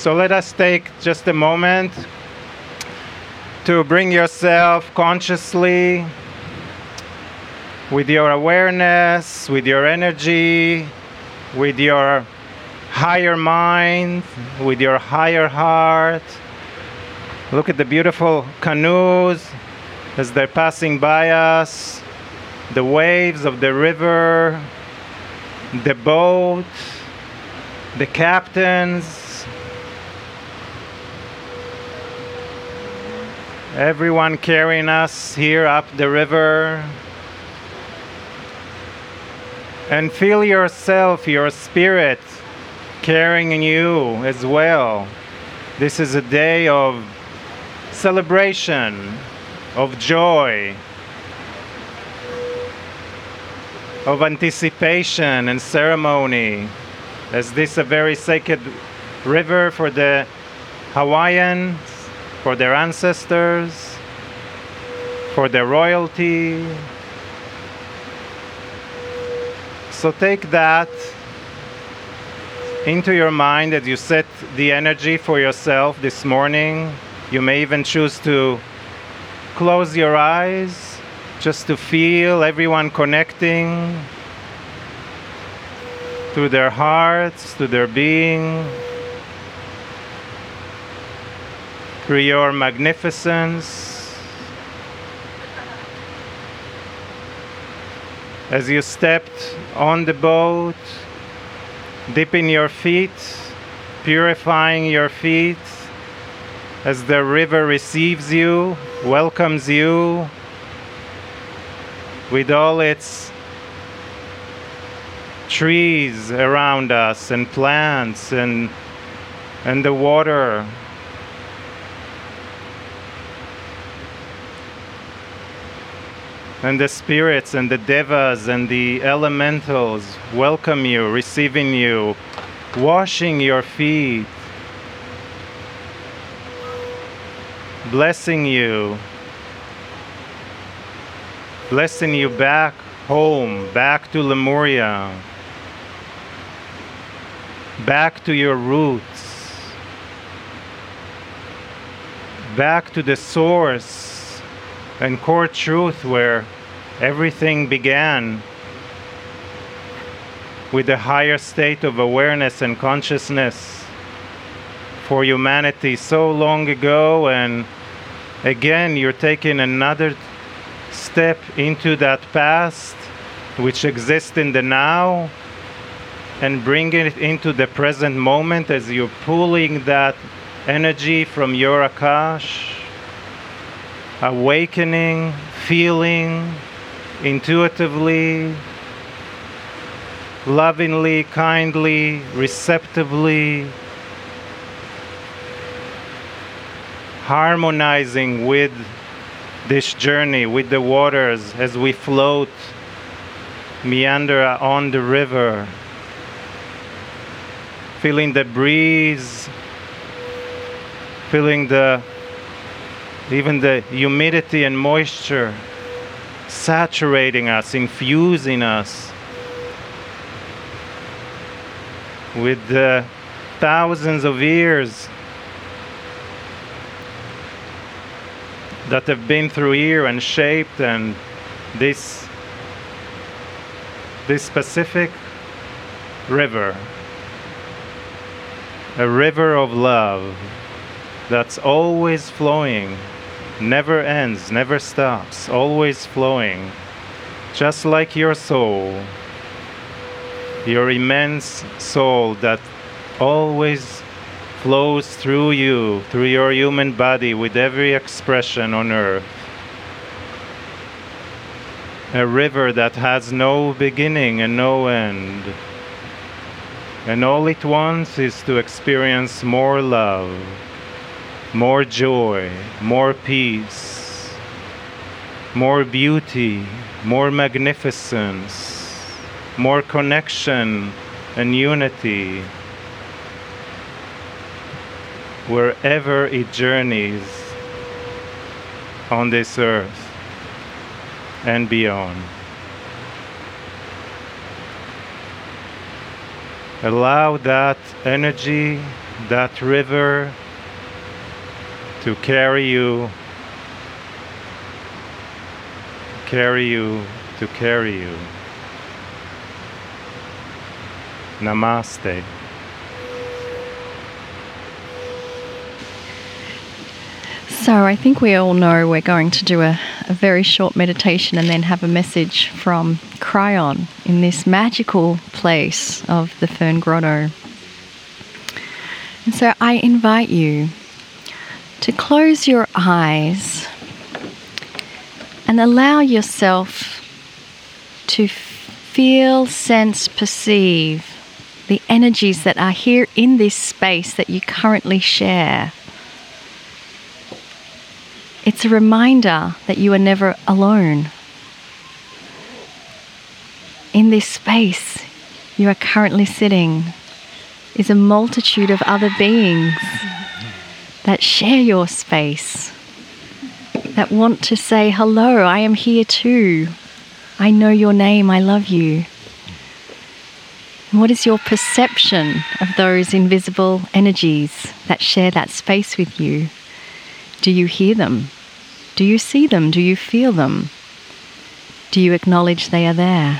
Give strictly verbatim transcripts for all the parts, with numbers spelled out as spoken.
So let us take just a moment to bring yourself consciously with your awareness, with your energy, with your higher mind, with your higher heart. Look at the beautiful canoes as they're passing by us, the waves of the river, the boat, the captains, everyone carrying us here up the river. And feel yourself, your spirit, carrying you as well. This is a day of celebration, of joy, of anticipation and ceremony, as this is a very sacred river for the Hawaiians, for their ancestors, for their royalty. So take that into your mind as you set the energy for yourself this morning. You may even choose to close your eyes just to feel everyone connecting to their hearts, to their being, through your magnificence. As you stepped on the boat, dipping your feet, purifying your feet, as the river receives you, welcomes you with all its trees around us and plants and and the water. And the spirits and the devas and the elementals welcome you, receiving you, washing your feet, blessing you, blessing you back home, back to Lemuria, back to your roots, back to the source and core truth where everything began, with a higher state of awareness and consciousness for humanity so long ago. And again, you're taking another step into that past which exists in the now and bringing it into the present moment as you're pulling that energy from your Akash, awakening, feeling intuitively, lovingly, kindly, receptively, harmonizing with this journey, with the waters as we float, meander on the river, feeling the breeze, feeling the even the humidity and moisture saturating us, infusing us with the thousands of years that have been through here and shaped, and this this Pacific river, a river of love that's always flowing, never ends, never stops, always flowing, just like your soul, your immense soul that always flows through you, through your human body with every expression on earth. A river that has no beginning and no end. And all it wants is to experience more love, more joy, more peace, more beauty, more magnificence, more connection and unity, wherever it journeys on this earth and beyond. Allow that energy that river to carry you, carry you, to carry you. Namaste. So I think we all know we're going to do a, a very short meditation and then have a message from Kryon in this magical place of the Fern Grotto. And so I invite you to close your eyes and allow yourself to feel, sense, perceive the energies that are here in this space that you currently share. It's a reminder that you are never alone. In this space you are currently sitting is a multitude of other beings that share your space, that want to say, hello, I am here too. I know your name, I love you. And what is your perception of those invisible energies that share that space with you? Do you hear them? Do you see them? Do you feel them? Do you acknowledge they are there?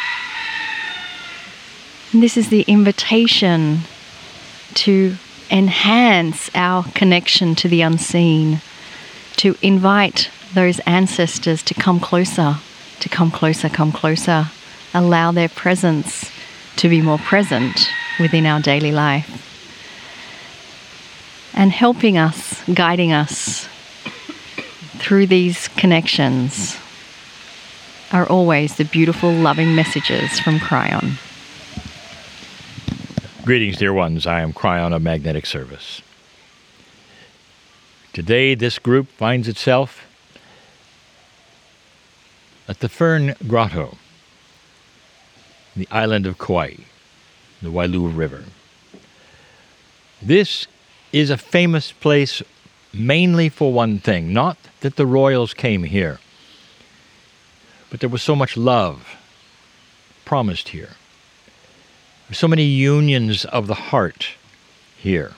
And this is the invitation to enhance our connection to the unseen, to invite those ancestors to come closer, to come closer, come closer, allow their presence to be more present within our daily life, and helping us, guiding us through these connections are always the beautiful, loving messages from Kryon. Greetings, dear ones. I am Kryon of Magnetic Service. Today, this group finds itself at the Fern Grotto, the island of Kauai, the Wailu'a River. This is a famous place mainly for one thing, not that the royals came here, but there was so much love promised here. There's so many unions of the heart here.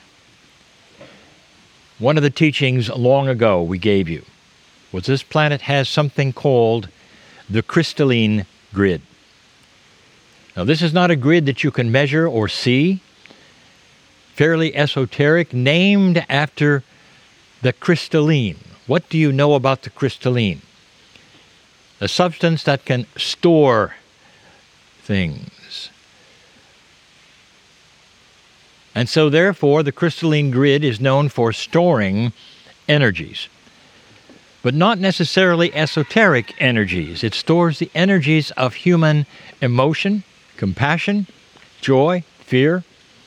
One of the teachings long ago we gave you was this planet has something called the crystalline grid. Now, this is not a grid that you can measure or see. Fairly esoteric, named after the crystalline. What do you know about the crystalline? A substance that can store things. And so, therefore, the crystalline grid is known for storing energies, but not necessarily esoteric energies. It stores the energies of human emotion, compassion, joy, fear.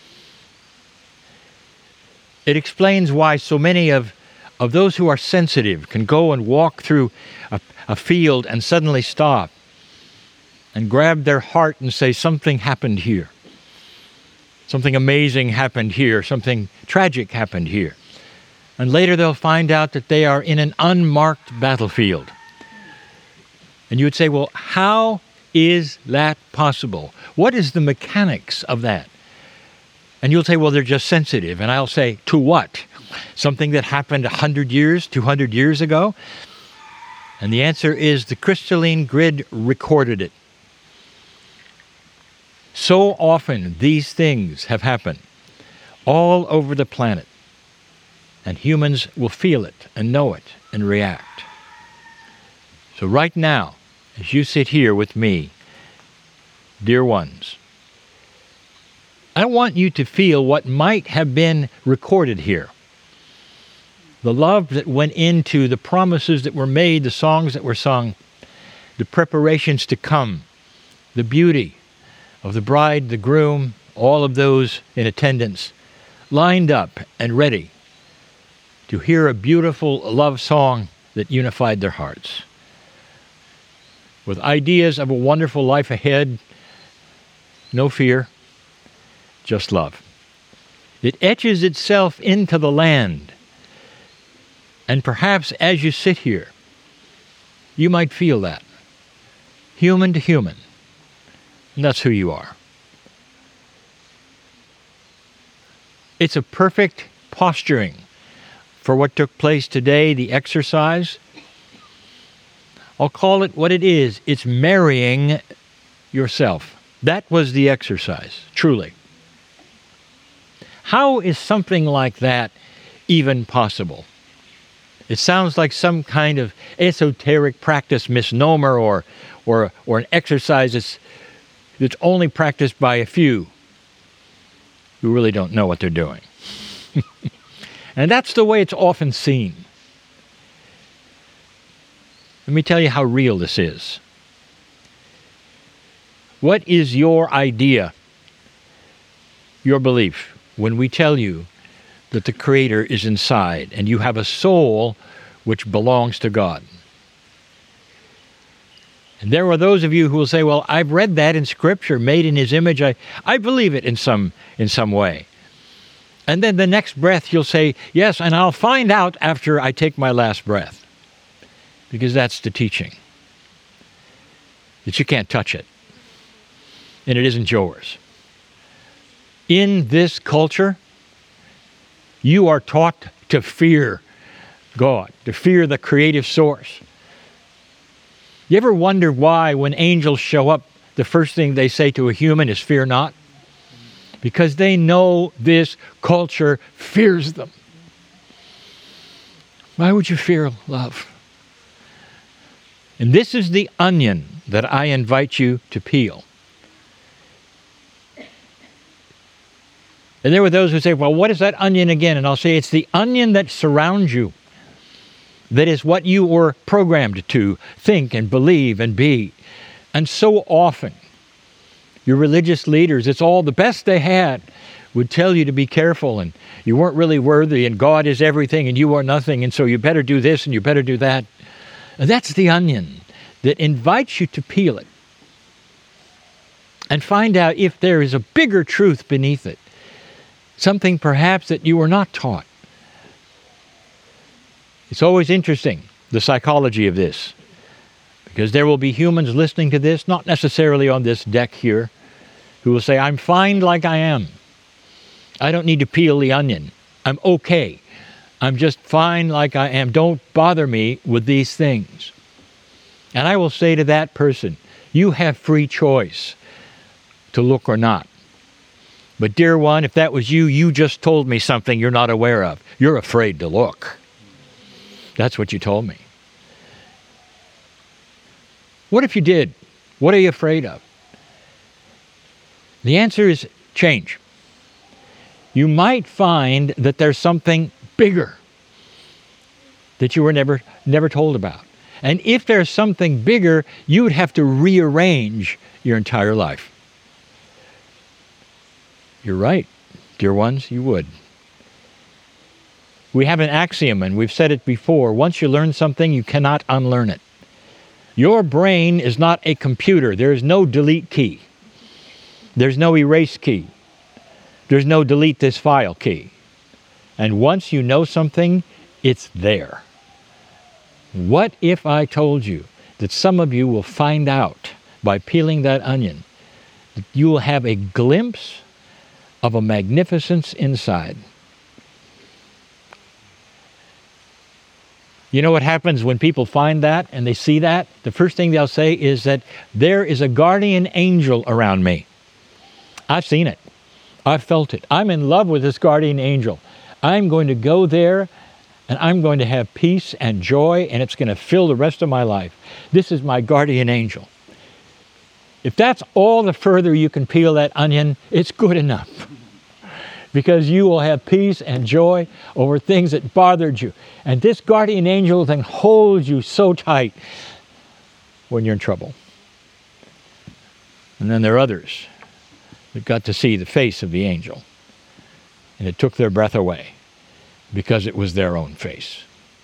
It explains why so many of, of those who are sensitive can go and walk through a, a field and suddenly stop and grab their heart and say, something happened here. Something amazing happened here. Something tragic happened here. And later they'll find out that they are in an unmarked battlefield. And you would say, well, how is that possible? What is the mechanics of that? And you'll say, well, they're just sensitive. And I'll say, to what? Something that happened one hundred years, two hundred years ago? And the answer is the crystalline grid recorded it. So often these things have happened all over the planet. And humans will feel it and know it and react. So right now, as you sit here with me, dear ones, I want you to feel what might have been recorded here. The love that went into the promises that were made, the songs that were sung, the preparations to come, the beauty of the bride, the groom, all of those in attendance, lined up and ready to hear a beautiful love song that unified their hearts. With ideas of a wonderful life ahead, no fear, just love. It etches itself into the land. And perhaps as you sit here, you might feel that. Human to human. And that's who you are. It's a perfect posturing for what took place today, the exercise. I'll call it what it is. It's marrying yourself. That was the exercise, truly. How is something like that even possible? It sounds like some kind of esoteric practice misnomer or or or an exercise that's, that's only practiced by a few who really don't know what they're doing. And that's the way it's often seen. Let me tell you how real this is. What is your idea, your belief, when we tell you that the Creator is inside and you have a soul which belongs to God? And there are those of you who will say, well, I've read that in Scripture, made in His image. I, I believe it in some, in some way. And then the next breath you'll say, yes, and I'll find out after I take my last breath. Because that's the teaching. That you can't touch it. And it isn't yours. In this culture, you are taught to fear God, to fear the creative source. You ever wonder why when angels show up, the first thing they say to a human is fear not? Because they know this culture fears them. Why would you fear love? And this is the onion that I invite you to peel. And there were those who say, well, what is that onion again? And I'll say, it's the onion that surrounds you. That is what you were programmed to think and believe and be. And so often, your religious leaders, it's all the best they had, would tell you to be careful and you weren't really worthy and God is everything and you are nothing and so you better do this and you better do that. And that's the onion that invites you to peel it and find out if there is a bigger truth beneath it. Something perhaps that you were not taught. It's always interesting, the psychology of this, because there will be humans listening to this, not necessarily on this deck here, who will say, I'm fine like I am. I don't need to peel the onion. I'm okay. I'm just fine like I am. Don't bother me with these things. And I will say to that person, you have free choice to look or not. But dear one, if that was you, you just told me something you're not aware of. You're afraid to look. That's what you told me. What if you did? What are you afraid of? The answer is change. You might find that there's something bigger that you were never, never told about. And if there's something bigger, you would have to rearrange your entire life. You're right, dear ones, you would. We have an axiom, and we've said it before. Once you learn something, you cannot unlearn it. Your brain is not a computer. There is no delete key. There's no erase key. There's no delete this file key. And once you know something, it's there. What if I told you that some of you will find out by peeling that onion that you will have a glimpse of a magnificence inside? You know what happens when people find that and they see that? The first thing they'll say is that there is a guardian angel around me. I've seen it. I've felt it. I'm in love with this guardian angel. I'm going to go there and I'm going to have peace and joy and it's going to fill the rest of my life. This is my guardian angel. If that's all the further you can peel that onion, it's good enough. Because you will have peace and joy over things that bothered you. And this guardian angel then holds you so tight when you're in trouble. And then there are others that got to see the face of the angel. And it took their breath away because it was their own face.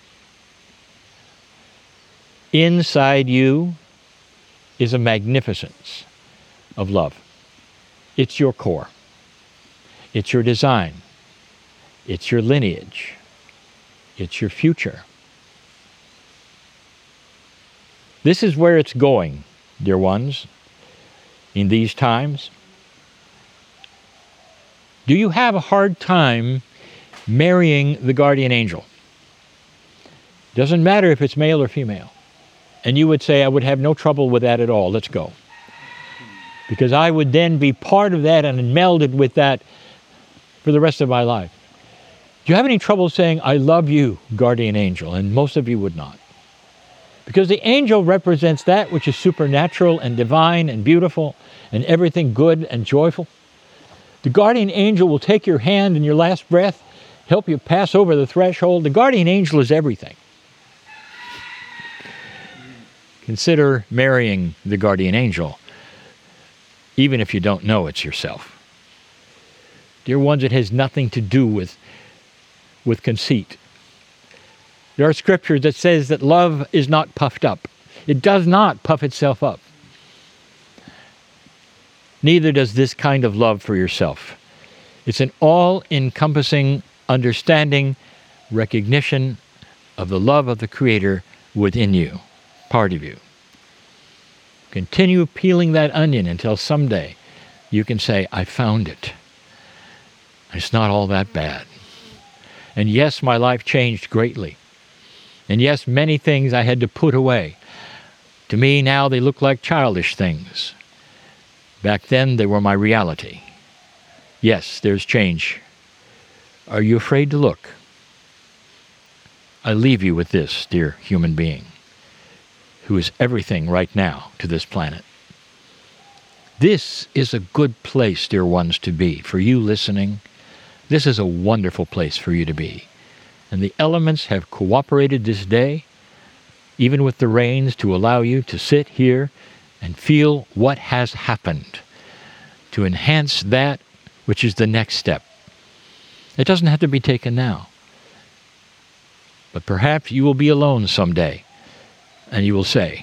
Inside you is a magnificence of love. It's your core. It's your design. It's your lineage. It's your future. This is where it's going, dear ones, in these times. Do you have a hard time marrying the guardian angel? Doesn't matter if it's male or female. And you would say, I would have no trouble with that at all. Let's go. Because I would then be part of that and melded with that for the rest of my life. Do you have any trouble saying, I love you, guardian angel? And most of you would not. Because the angel represents that which is supernatural and divine and beautiful and everything good and joyful. The guardian angel will take your hand in your last breath, help you pass over the threshold. The guardian angel is everything. Consider marrying the guardian angel, even if you don't know it's yourself. Dear ones, it has nothing to do with, with conceit. There are scriptures that says that love is not puffed up. It does not puff itself up. Neither does this kind of love for yourself. It's an all-encompassing understanding, recognition of the love of the Creator within you, part of you. Continue peeling that onion until someday you can say, I found it. It's not all that bad. And yes, my life changed greatly. And yes, many things I had to put away. To me now they look like childish things. Back then they were my reality. Yes, there's change. Are you afraid to look? I leave you with this, dear human being, who is everything right now to this planet. This is a good place, dear ones, to be. For you listening, this is a wonderful place for you to be. And the elements have cooperated this day, even with the rains, to allow you to sit here and feel what has happened, to enhance that which is the next step. It doesn't have to be taken now. But perhaps you will be alone someday, and you will say,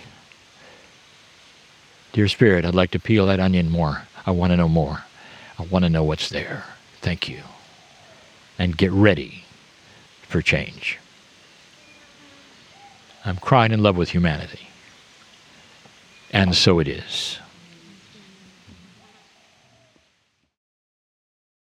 Dear Spirit, I'd like to peel that onion more. I want to know more. I want to know what's there. Thank you. And get ready for change. I'm crying in love with humanity. And so it is.